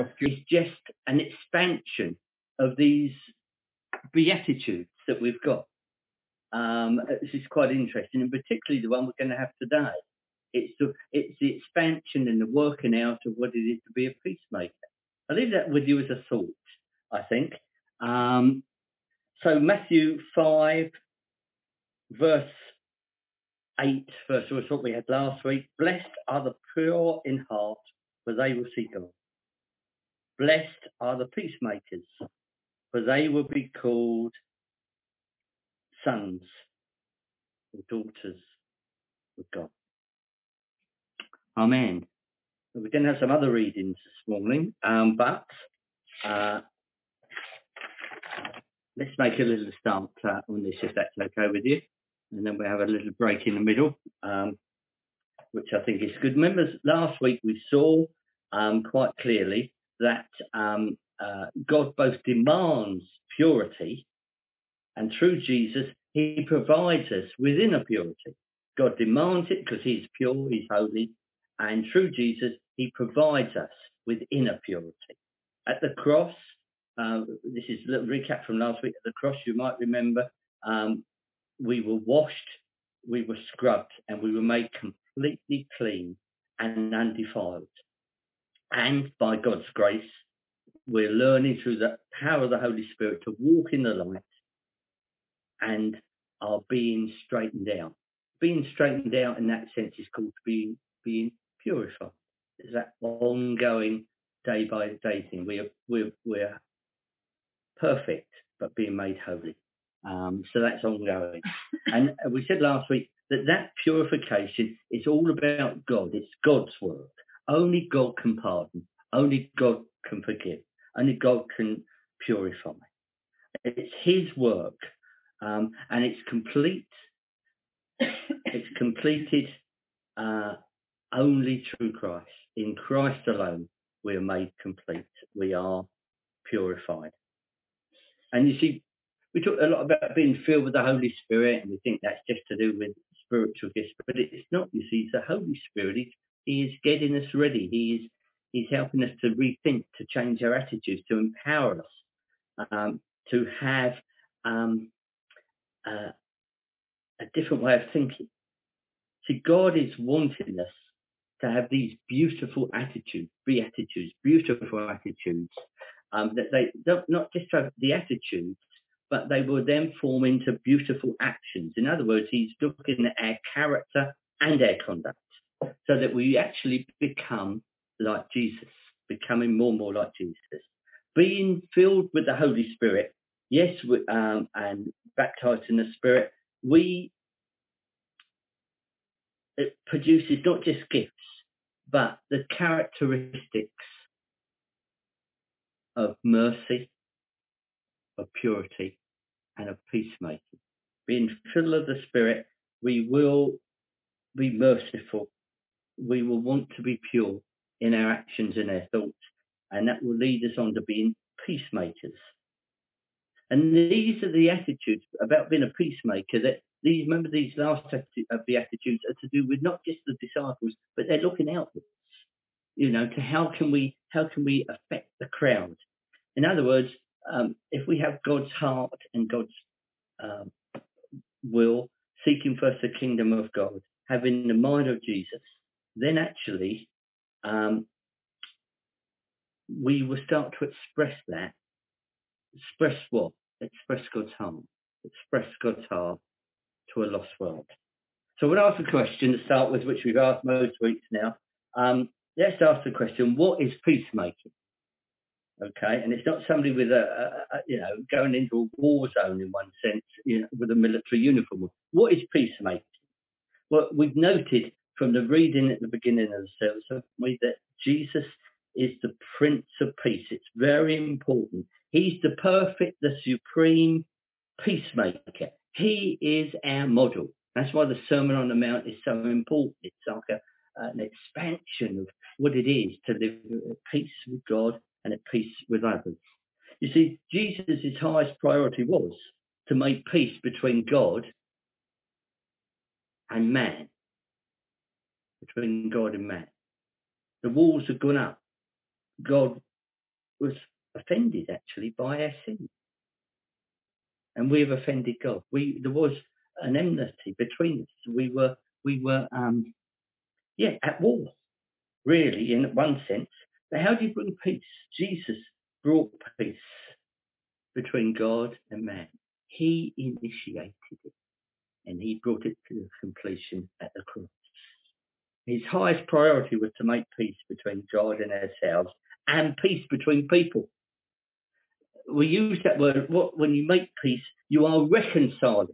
is just an expansion of these Beatitudes that we've got. This is quite interesting, and particularly the one we're going to have today. It's the expansion and the working out of what it is to be a peacemaker. I'll leave that with you as a thought, I think. So Matthew 5, verse 8, first was what we had last week. Blessed are the pure in heart, for they will see God. Blessed are the peacemakers, for they will be called sons or daughters of God. Amen. We're going to have some other readings this morning, but let's make a little start on this, if that's okay with you. And then we'll have a little break in the middle, which I think is good. Remember, last week we saw quite clearly that God both demands purity, and through Jesus, he provides us within a purity. God demands it because he's pure, he's holy, and through Jesus, he provides us within a purity. At the cross, this is a little recap from last week. At the cross, you might remember, we were washed, we were scrubbed, and we were made completely clean and undefiled. And by God's grace, we're learning through the power of the Holy Spirit to walk in the light and are being straightened out. Being straightened out in that sense is called being purified. It's that ongoing day by day thing. We're perfect, but being made holy. So that's ongoing. And we said last week that purification is all about God. It's God's work. Only God can pardon. Only God can forgive. Only God can purify. It's his work, and it's complete. It's completed only through Christ. In Christ alone, we are made complete. We are purified. And you see, we talk a lot about being filled with the Holy Spirit, and we think that's just to do with spiritual gifts, but it's not. You see, it's the Holy Spirit. He is getting us ready. He's helping us to rethink, to change our attitudes, to empower us, to have a different way of thinking. See, God is wanting us to have these beautiful attitudes, beautiful attitudes, that they don't not just have the attitudes, but they will then form into beautiful actions. In other words, he's looking at our character and our conduct so that we actually become like Jesus, becoming more and more like Jesus. Being filled with the Holy Spirit, yes, and baptized in the Spirit, it produces not just gifts, but the characteristics of mercy, of purity, and of peacemaking. Being filled of the Spirit, we will be merciful. We will want to be pure in our actions and our thoughts, and that will lead us on to being peacemakers. And these are the attitudes about being a peacemaker that remember these last of the attitudes are to do with not just the disciples, but they're looking outwards, to how can we affect the crowd? In other words, if we have God's heart and God's will, seeking first the kingdom of God, having the mind of Jesus, then actually we will start to express that. Express what? Express God's heart. Express God's heart to a lost world. So we'll ask a question to start with, which we've asked most weeks now. Let's ask the question, what is peacemaking? Okay, and it's not somebody with going into a war zone in one sense, with a military uniform. What is peacemaking? Well, we've noted from the reading at the beginning of the service, haven't we, that Jesus is the Prince of Peace. It's very important. He's the perfect, the supreme peacemaker. He is our model. That's why the Sermon on the Mount is so important. It's like an expansion of what it is to live at peace with God and at peace with others. You see, Jesus' highest priority was to make peace between God and man. Between God and man. The walls have gone up. God was offended actually by our sin. And we have offended God. There was an enmity between us. We were at war, really, in one sense. But how do you bring peace? Jesus brought peace between God and man. He initiated it, and he brought it to completion at the cross. His highest priority was to make peace between God and ourselves, and peace between people. We use that word, when you make peace, you are reconciling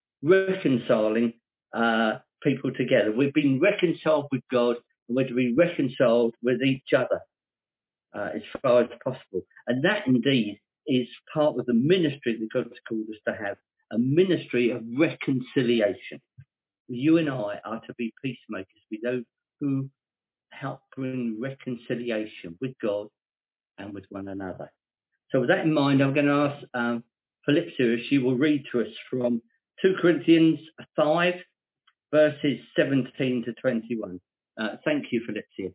people together. We've been reconciled with God, and we're to be reconciled with each other as far as possible. And that indeed is part of the ministry that God's called us to have, a ministry of reconciliation. You and I are to be peacemakers, be those who help bring reconciliation with God and with one another. So with that in mind, I'm going to ask Philipsia, she will read to us from 2 Corinthians 5, verses 17 to 21. Thank you, Philipsia.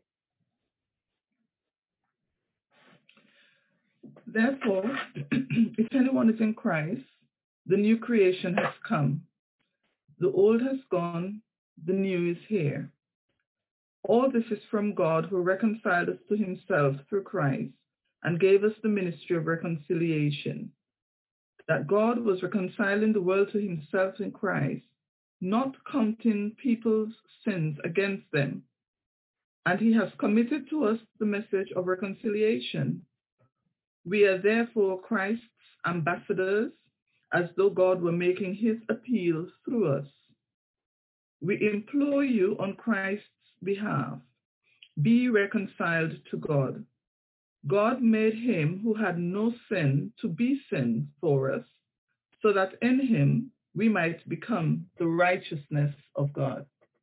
Therefore, if anyone is in Christ, the new creation has come. The old has gone, the new is here. All this is from God, who reconciled us to himself through Christ and gave us the ministry of reconciliation. That God was reconciling the world to himself in Christ, not counting people's sins against them. And he has committed to us the message of reconciliation. We are therefore Christ's ambassadors, as though God were making his appeal through us. We implore you on Christ's behalf, be reconciled to God. God made him who had no sin to be sin for us, so that in him we might become the righteousness of God.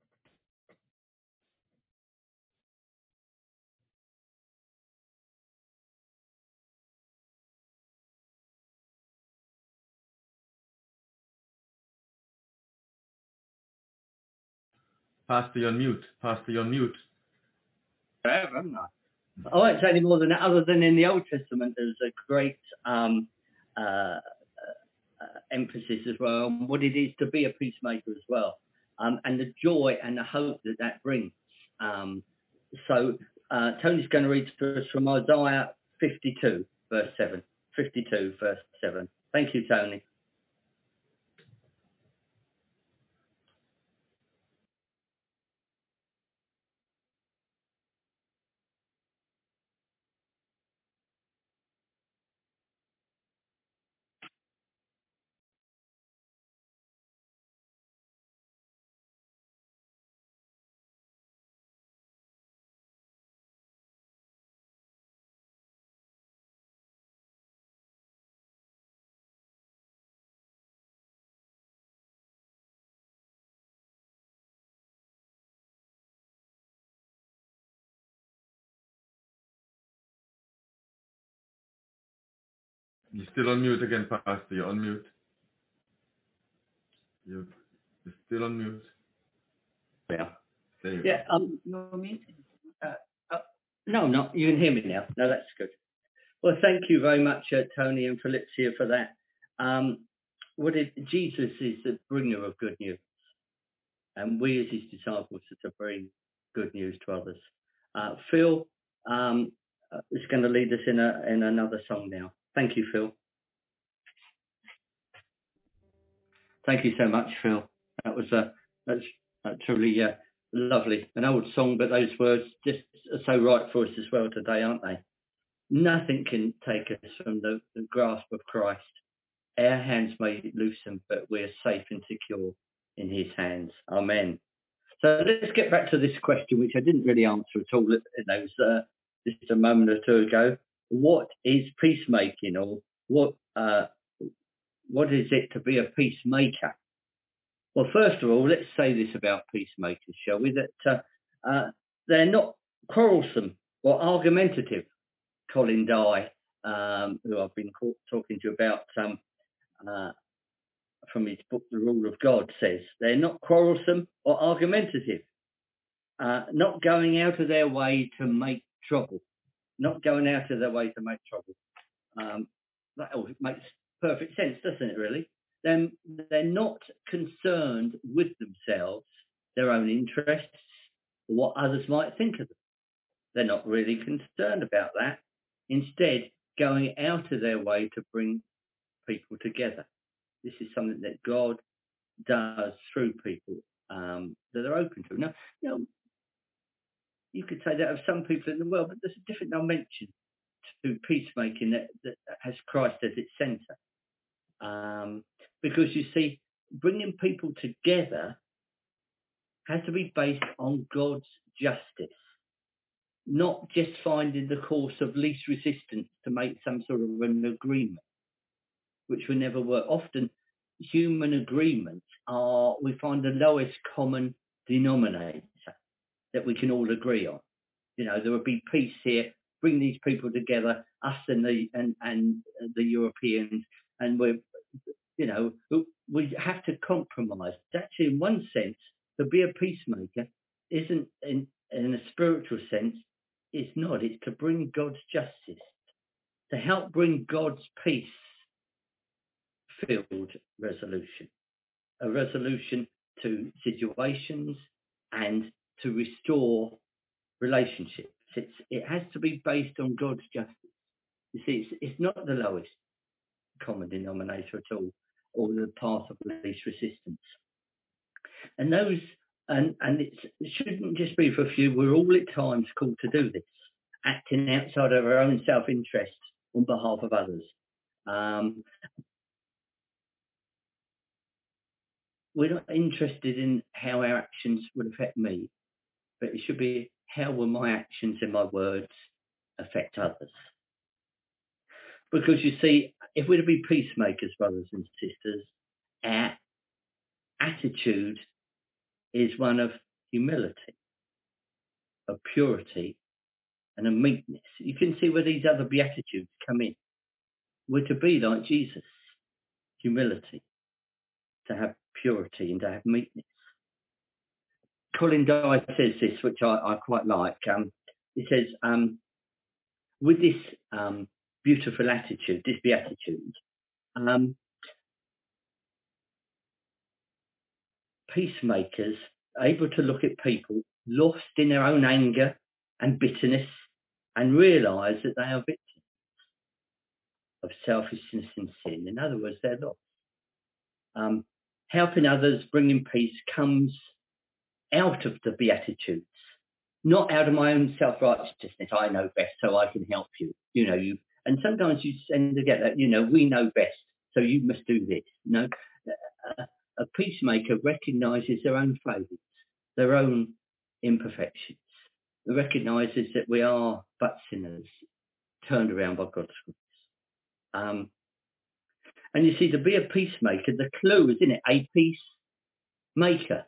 Pastor, you're on mute. Pastor, you're on mute. Forever, haven't I? I won't say any more than that, other than in the Old Testament, there's a great emphasis as well on what it is to be a peacemaker as well, and the joy and the hope that that brings. So Tony's going to read to us from Isaiah 52, verse 7. 52, verse 7. Thank you, Tony. You're still on mute again, Pastor. You're on mute. You're still on mute. Yeah. There you Yeah. No meeting. No, not. You can hear me now. No, that's good. Well, thank you very much, Tony and Philipsia, for that. Jesus is the bringer of good news, and we as his disciples are to bring good news to others. Phil is going to lead us in another song now. Thank you, Phil. Thank you so much, Phil. That's truly lovely. An old song, but those words just are so right for us as well today, aren't they? Nothing can take us from the grasp of Christ. Our hands may loosen, but we're safe and secure in his hands. Amen. So let's get back to this question, which I didn't really answer at all. It was just a moment or two ago. What is peacemaking, or what is it to be a peacemaker? Well, first of all, let's say this about peacemakers, shall we? That they're not quarrelsome or argumentative. Colin Dye, who I've been talking to you about from his book, The Rule of God, says they're not quarrelsome or argumentative, not going out of their way to make trouble, not going out of their way to make trouble. That makes perfect sense, doesn't it, really? Then they're not concerned with themselves, their own interests, or what others might think of them. They're not really concerned about that. Instead, going out of their way to bring people together. This is something that God does through people that are open to. Now, you could say that of some people in the world, but there's a different dimension to peacemaking that has Christ as its centre. Because you see, bringing people together has to be based on God's justice, not just finding the course of least resistance to make some sort of an agreement, which will never work. Often, human agreements we find the lowest common denominator that we can all agree on. There would be peace here, bring these people together, us and the Europeans, and we have to compromise. Actually, in one sense, to be a peacemaker isn't, in a spiritual sense, it's not. It's to bring God's justice, to help bring God's peace-filled resolution, a resolution to situations and to restore relationships. It has to be based on God's justice. You see, it's not the lowest common denominator at all, or the path of least resistance. And it shouldn't just be for a few. We're all at times called to do this, acting outside of our own self-interest on behalf of others. We're not interested in how our actions would affect me, but it should be how will my actions and my words affect others. Because you see, if we're to be peacemakers, brothers and sisters, our attitude is one of humility, of purity, and of meekness. You can see where these other beatitudes come in. We're to be like Jesus, humility, to have purity and to have meekness. Colin Dye says this, which I quite like. He says, with this beautiful attitude, this beatitude, peacemakers are able to look at people lost in their own anger and bitterness and realise that they are victims of selfishness and sin. In other words, they're lost. Helping others, bringing peace, comes out of the Beatitudes, not out of my own self-righteousness. I know best, so I can help you. And sometimes you tend to get that, we know best, so you must do this. A peacemaker recognises their own failures, their own imperfections. It recognises that we are but sinners, turned around by God's grace. And you see, to be a peacemaker, the clue is in it, a peacemaker.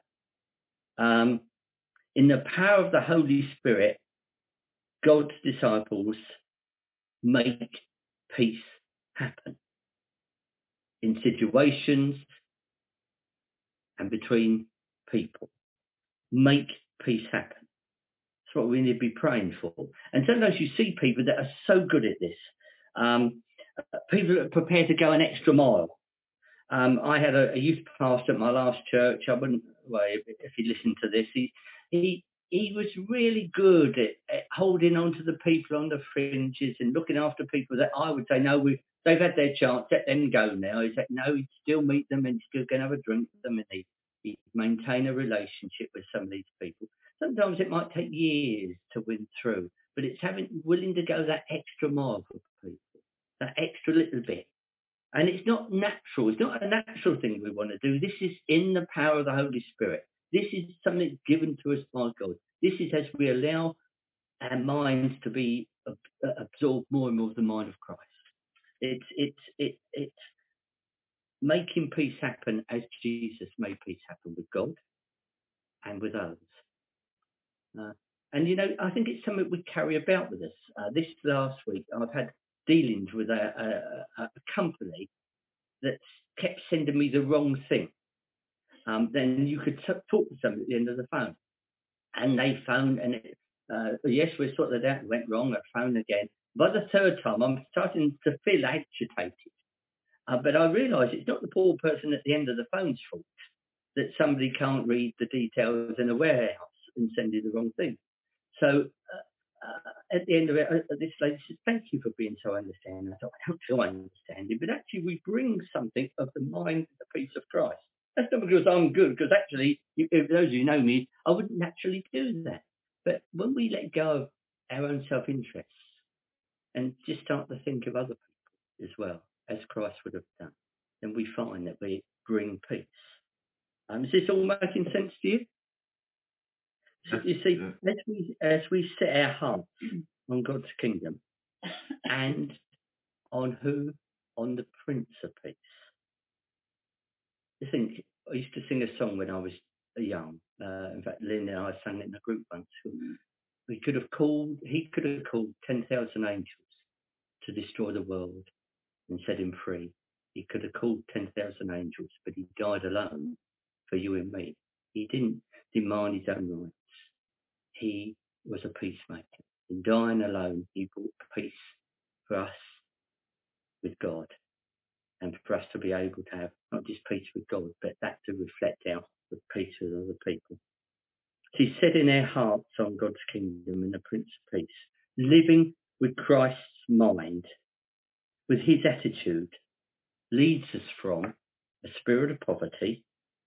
In the power of the Holy Spirit, God's disciples make peace happen in situations and between people. Make peace happen. That's what we need to be praying for. And sometimes you see people that are so good at this. People that are prepared to go an extra mile. I had a youth pastor at my last church. I wouldn't, well, if you listen to this, he was really good at holding on to the people on the fringes and looking after people that I would say, no, they've had their chance, let them go now. He said, no, he'd still meet them and still going to have a drink with them, and he'd maintain a relationship with some of these people. Sometimes it might take years to win through, but it's willing to go that extra mile for people, that extra little bit. And it's not natural. It's not a natural thing we want to do. This is in the power of the Holy Spirit. This is something given to us by God. This is as we allow our minds to be absorbed more and more of the mind of Christ. It's making peace happen as Jesus made peace happen with God and with others. And I think it's something we carry about with us. This last week, I've had dealings with a company that kept sending me the wrong thing. Then you could talk to somebody at the end of the phone, and they phoned, and Yes, we sorted that out. It went wrong. I phoned again. By the third time, I'm starting to feel agitated. But I realise it's not the poor person at the end of the phone's fault that somebody can't read the details in a warehouse and send you the wrong thing. So at the end of it, this lady said, "Thank you for being so understanding." I thought, I don't feel understanding, but actually we bring something of the mind, the peace of Christ. That's not because I'm good, because actually, if those who know me, I wouldn't naturally do that. But when we let go of our own self-interest and just start to think of other people as well, as Christ would have done, then we find that we bring peace. Is this all making sense to you? So you see, as we set our hearts on God's kingdom and on who? On the Prince of Peace. I think I used to sing a song when I was young. In fact, Lynn and I sang it in a group once. He could have called 10,000 angels to destroy the world and set him free. He could have called 10,000 angels, but he died alone for you and me. He didn't demand his own rights. He was a peacemaker. In dying alone, he brought peace for us with God, and for us to be able to have not just peace with God, but that to reflect out the peace with other people. She's setting our hearts on God's kingdom and the Prince of Peace, living with Christ's mind, with his attitude, leads us from a spirit of poverty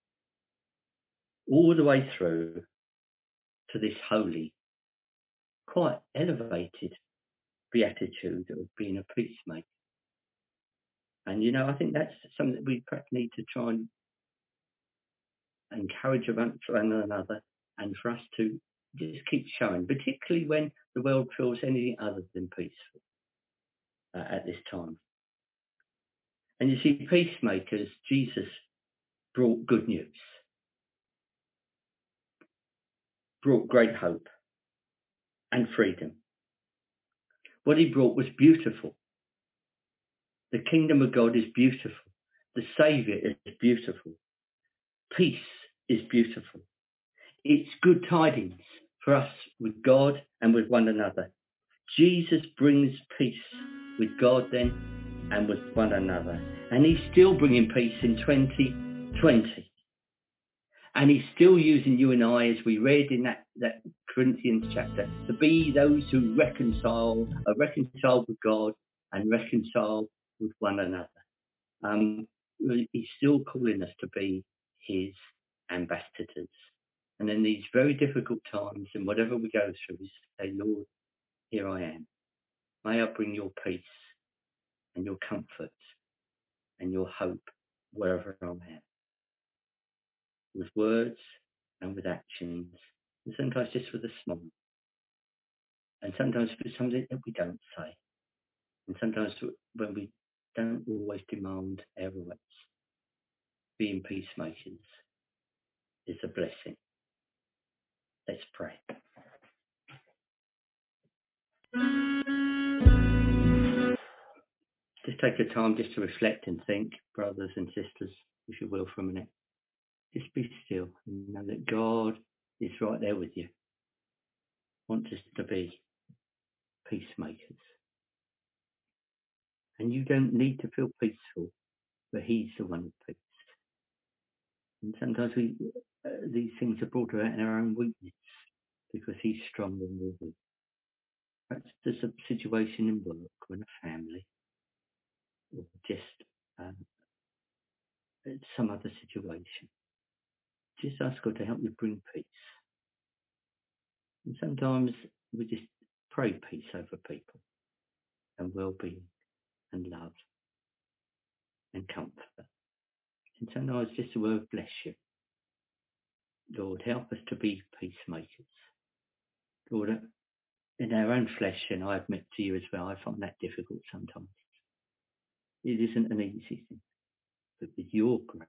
all the way through to this holy, quite elevated beatitude of being a peacemaker. And, I think that's something that we perhaps need to try and encourage one another, and for us to just keep showing, particularly when the world feels anything other than peaceful at this time. And you see, peacemakers, Jesus brought good news, brought great hope and freedom. What he brought was beautiful. The kingdom of God is beautiful. The Saviour is beautiful. Peace is beautiful. It's good tidings for us with God and with one another. Jesus brings peace with God then and with one another. And he's still bringing peace in 2020. And he's still using you and I, as we read in that Corinthians chapter, to be those who are reconciled with God and reconciled with one another. He's still calling us to be his ambassadors. And in these very difficult times, and whatever we go through, we say, Lord, here I am. May I bring your peace and your comfort and your hope wherever I am. With words and with actions, and sometimes just with a smile. And sometimes with something that we don't say. And sometimes when we don't always demand our rights. Being peacemakers is a blessing. Let's pray. Just take a time just to reflect and think, brothers and sisters, if you will, for a minute. Just be still and know that God is right there with you. Wants us to be peacemakers. And you don't need to feel peaceful, but he's the one of peace. And sometimes these things are brought about in our own weakness because he's stronger than we're weak. Perhaps there's a situation in work or in a family, or just some other situation. Just ask God to help you bring peace. And sometimes we just pray peace over people and well-being and love and comfort. And sometimes just a word, bless you. Lord, help us to be peacemakers. Lord, in our own flesh, and I admit to you as well, I find that difficult sometimes. It isn't an easy thing. But with your grace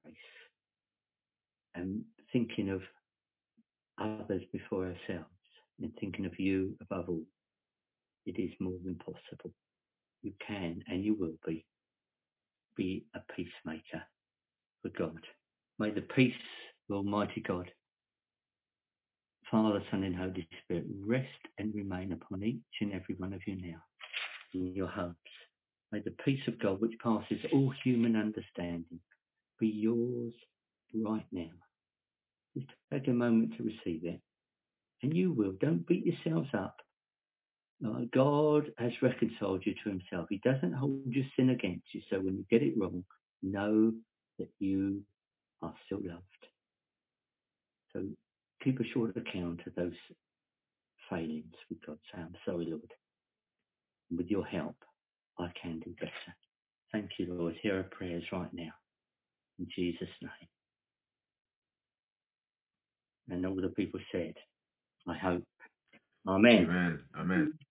and thinking of others before ourselves and thinking of you above all, it is more than possible. You can and you will be a peacemaker for God. May the peace of Almighty God, Father, Son, and Holy Spirit, rest and remain upon each and every one of you now in your homes. May the peace of God, which passes all human understanding, be yours right now. Just take a moment to receive it. And you will. Don't beat yourselves up. God has reconciled you to himself. He doesn't hold your sin against you. So when you get it wrong, know that you are still loved. So keep a short account of those failings with God. Say, I'm sorry, Lord. And with your help, I can do better. Thank you, Lord. Hear our prayers right now. In Jesus' name. And all the people said, I hope. Amen. Amen. Amen.